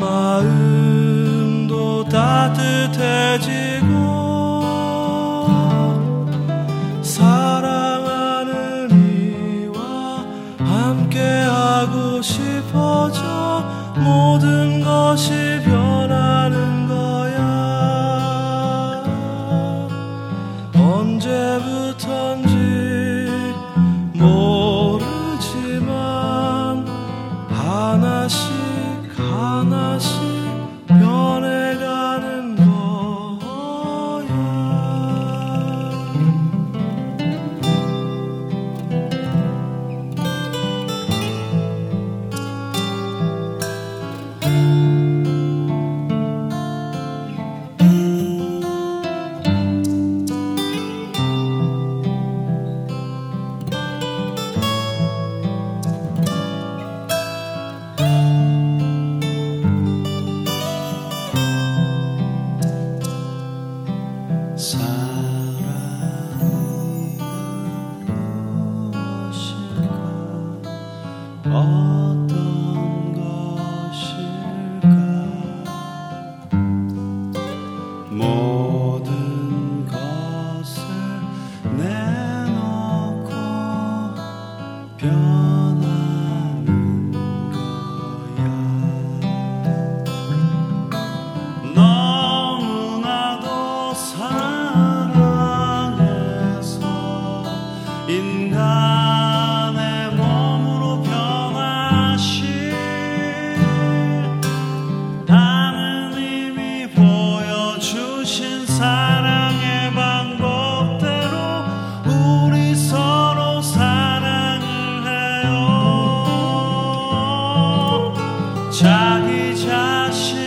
마음도 따뜻해지고 사랑하는 이와 함께하고 싶어져 모든 것이 변하는 거야. 언제부턴지 모르지만 하나씩 하나씩 변해가는 거야. 어떤 것일까? 모든 것을 내놓고 변하는 거야. 너무나도 사랑해서 인간의 몸으로 변하신 하느님이 보여주신 사랑의 방법대로 우리 서로 사랑을 해요. 자기 자신